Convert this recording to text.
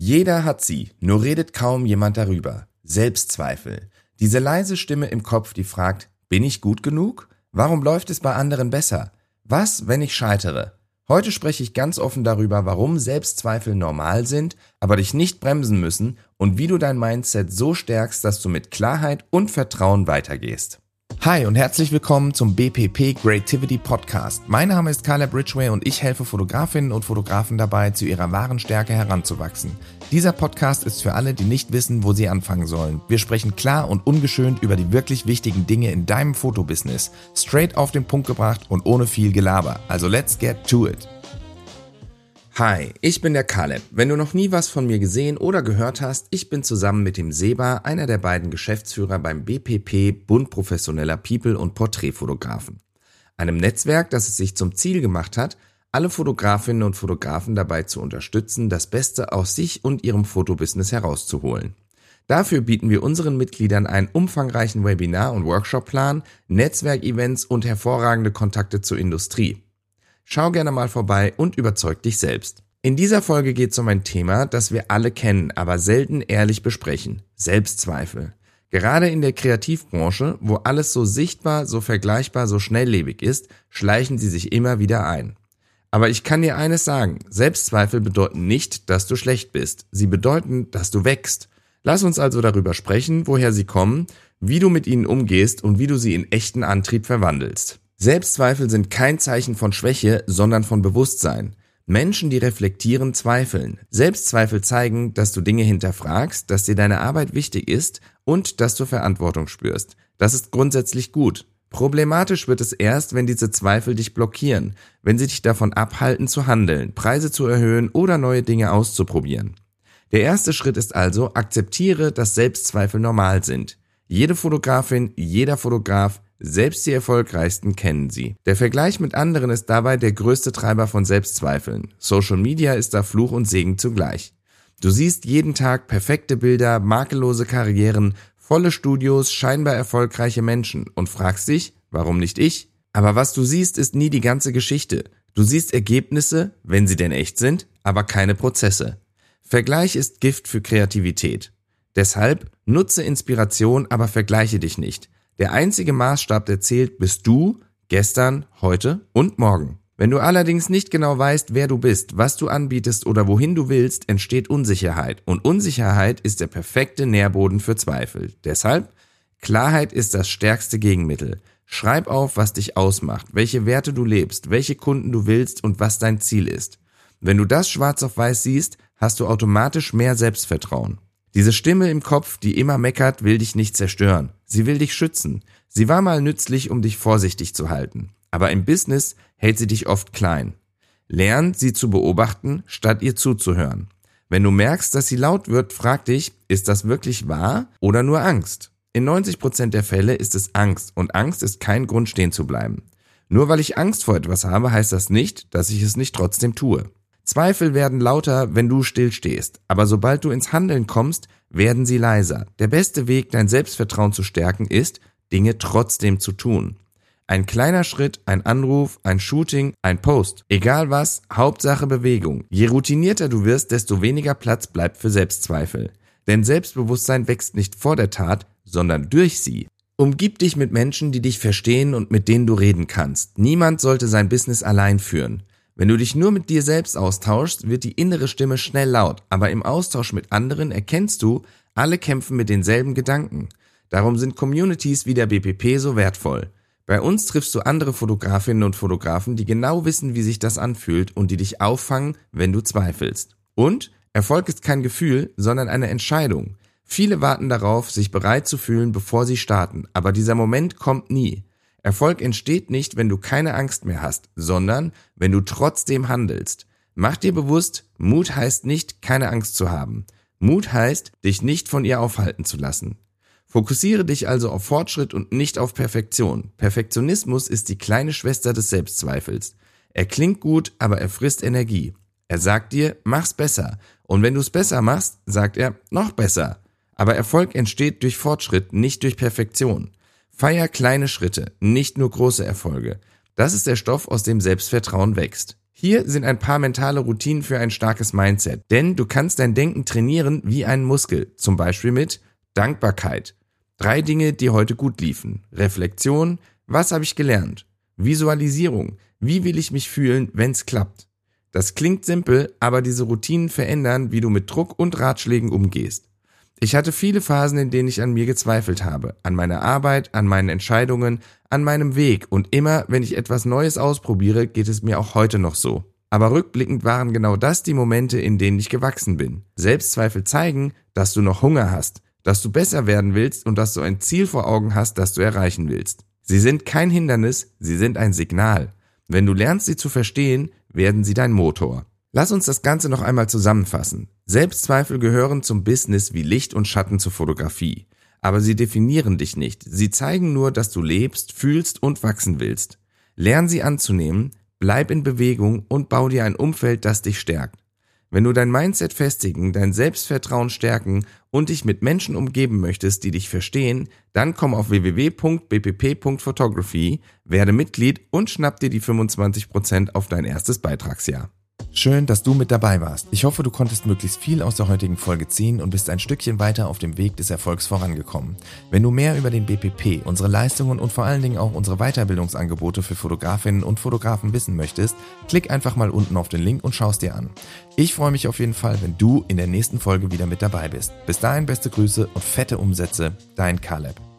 Jeder hat sie, nur redet kaum jemand darüber. Selbstzweifel. Diese leise Stimme im Kopf, die fragt, bin ich gut genug? Warum läuft es bei anderen besser? Was, wenn ich scheitere? Heute spreche ich ganz offen darüber, warum Selbstzweifel normal sind, aber dich nicht bremsen müssen und wie du dein Mindset so stärkst, dass du mit Klarheit und Vertrauen weitergehst. Hi und herzlich willkommen zum BPP Creativity Podcast. Mein Name ist Caleb Ridgway und ich helfe Fotografinnen und Fotografen dabei, zu ihrer wahren Stärke heranzuwachsen. Dieser Podcast ist für alle, die nicht wissen, wo sie anfangen sollen. Wir sprechen klar und ungeschönt über die wirklich wichtigen Dinge in deinem Fotobusiness. Straight auf den Punkt gebracht und ohne viel Gelaber. Also let's get to it. Hi, ich bin der Caleb. Wenn du noch nie was von mir gesehen oder gehört hast, ich bin zusammen mit dem Seba einer der beiden Geschäftsführer beim BPP, Bund professioneller People- und Porträtfotografen. Einem Netzwerk, das es sich zum Ziel gemacht hat, alle Fotografinnen und Fotografen dabei zu unterstützen, das Beste aus sich und ihrem Fotobusiness herauszuholen. Dafür bieten wir unseren Mitgliedern einen umfangreichen Webinar- und Workshopplan, Netzwerkevents und hervorragende Kontakte zur Industrie. Schau gerne mal vorbei und überzeug dich selbst. In dieser Folge geht es um ein Thema, das wir alle kennen, aber selten ehrlich besprechen. Selbstzweifel. Gerade in der Kreativbranche, wo alles so sichtbar, so vergleichbar, so schnelllebig ist, schleichen sie sich immer wieder ein. Aber ich kann dir eines sagen, Selbstzweifel bedeuten nicht, dass du schlecht bist. Sie bedeuten, dass du wächst. Lass uns also darüber sprechen, woher sie kommen, wie du mit ihnen umgehst und wie du sie in echten Antrieb verwandelst. Selbstzweifel sind kein Zeichen von Schwäche, sondern von Bewusstsein. Menschen, die reflektieren, zweifeln. Selbstzweifel zeigen, dass du Dinge hinterfragst, dass dir deine Arbeit wichtig ist und dass du Verantwortung spürst. Das ist grundsätzlich gut. Problematisch wird es erst, wenn diese Zweifel dich blockieren, wenn sie dich davon abhalten zu handeln, Preise zu erhöhen oder neue Dinge auszuprobieren. Der erste Schritt ist also, akzeptiere, dass Selbstzweifel normal sind. Jede Fotografin, jeder Fotograf, selbst die Erfolgreichsten kennen sie. Der Vergleich mit anderen ist dabei der größte Treiber von Selbstzweifeln. Social Media ist da Fluch und Segen zugleich. Du siehst jeden Tag perfekte Bilder, makellose Karrieren, volle Studios, scheinbar erfolgreiche Menschen und fragst dich, warum nicht ich? Aber was du siehst, ist nie die ganze Geschichte. Du siehst Ergebnisse, wenn sie denn echt sind, aber keine Prozesse. Vergleich ist Gift für Kreativität. Deshalb nutze Inspiration, aber vergleiche dich nicht. Der einzige Maßstab, der zählt, bist du, gestern, heute und morgen. Wenn du allerdings nicht genau weißt, wer du bist, was du anbietest oder wohin du willst, entsteht Unsicherheit. Und Unsicherheit ist der perfekte Nährboden für Zweifel. Deshalb, Klarheit ist das stärkste Gegenmittel. Schreib auf, was dich ausmacht, welche Werte du lebst, welche Kunden du willst und was dein Ziel ist. Wenn du das schwarz auf weiß siehst, hast du automatisch mehr Selbstvertrauen. Diese Stimme im Kopf, die immer meckert, will dich nicht zerstören. Sie will dich schützen. Sie war mal nützlich, um dich vorsichtig zu halten. Aber im Business hält sie dich oft klein. Lern, sie zu beobachten, statt ihr zuzuhören. Wenn du merkst, dass sie laut wird, frag dich, ist das wirklich wahr oder nur Angst? In 90% der Fälle ist es Angst und Angst ist kein Grund, stehen zu bleiben. Nur weil ich Angst vor etwas habe, heißt das nicht, dass ich es nicht trotzdem tue. Zweifel werden lauter, wenn du stillstehst, aber sobald du ins Handeln kommst, werden sie leiser. Der beste Weg, dein Selbstvertrauen zu stärken, ist, Dinge trotzdem zu tun. Ein kleiner Schritt, ein Anruf, ein Shooting, ein Post. Egal was, Hauptsache Bewegung. Je routinierter du wirst, desto weniger Platz bleibt für Selbstzweifel. Denn Selbstbewusstsein wächst nicht vor der Tat, sondern durch sie. Umgib dich mit Menschen, die dich verstehen und mit denen du reden kannst. Niemand sollte sein Business allein führen. Wenn du dich nur mit dir selbst austauschst, wird die innere Stimme schnell laut, aber im Austausch mit anderen erkennst du, alle kämpfen mit denselben Gedanken. Darum sind Communities wie der BPP so wertvoll. Bei uns triffst du andere Fotografinnen und Fotografen, die genau wissen, wie sich das anfühlt und die dich auffangen, wenn du zweifelst. Und Erfolg ist kein Gefühl, sondern eine Entscheidung. Viele warten darauf, sich bereit zu fühlen, bevor sie starten, aber dieser Moment kommt nie. Erfolg entsteht nicht, wenn du keine Angst mehr hast, sondern wenn du trotzdem handelst. Mach dir bewusst, Mut heißt nicht, keine Angst zu haben. Mut heißt, dich nicht von ihr aufhalten zu lassen. Fokussiere dich also auf Fortschritt und nicht auf Perfektion. Perfektionismus ist die kleine Schwester des Selbstzweifels. Er klingt gut, aber er frisst Energie. Er sagt dir, mach's besser. Und wenn du es besser machst, sagt er, noch besser. Aber Erfolg entsteht durch Fortschritt, nicht durch Perfektion. Feier kleine Schritte, nicht nur große Erfolge. Das ist der Stoff, aus dem Selbstvertrauen wächst. Hier sind ein paar mentale Routinen für ein starkes Mindset, denn du kannst dein Denken trainieren wie einen Muskel, zum Beispiel mit Dankbarkeit, 3 Dinge, die heute gut liefen, Reflexion, was habe ich gelernt, Visualisierung, wie will ich mich fühlen, wenn's klappt. Das klingt simpel, aber diese Routinen verändern, wie du mit Druck und Ratschlägen umgehst. Ich hatte viele Phasen, in denen ich an mir gezweifelt habe, an meiner Arbeit, an meinen Entscheidungen, an meinem Weg und immer, wenn ich etwas Neues ausprobiere, geht es mir auch heute noch so. Aber rückblickend waren genau das die Momente, in denen ich gewachsen bin. Selbstzweifel zeigen, dass du noch Hunger hast, dass du besser werden willst und dass du ein Ziel vor Augen hast, das du erreichen willst. Sie sind kein Hindernis, sie sind ein Signal. Wenn du lernst, sie zu verstehen, werden sie dein Motor. Lass uns das Ganze noch einmal zusammenfassen. Selbstzweifel gehören zum Business wie Licht und Schatten zur Fotografie. Aber sie definieren dich nicht. Sie zeigen nur, dass du lebst, fühlst und wachsen willst. Lern sie anzunehmen, bleib in Bewegung und bau dir ein Umfeld, das dich stärkt. Wenn du dein Mindset festigen, dein Selbstvertrauen stärken und dich mit Menschen umgeben möchtest, die dich verstehen, dann komm auf www.bpp.photography, werde Mitglied und schnapp dir die 25% auf dein erstes Beitragsjahr. Schön, dass du mit dabei warst. Ich hoffe, du konntest möglichst viel aus der heutigen Folge ziehen und bist ein Stückchen weiter auf dem Weg des Erfolgs vorangekommen. Wenn du mehr über den BPP, unsere Leistungen und vor allen Dingen auch unsere Weiterbildungsangebote für Fotografinnen und Fotografen wissen möchtest, klick einfach mal unten auf den Link und schau es dir an. Ich freue mich auf jeden Fall, wenn du in der nächsten Folge wieder mit dabei bist. Bis dahin beste Grüße und fette Umsätze, dein Caleb.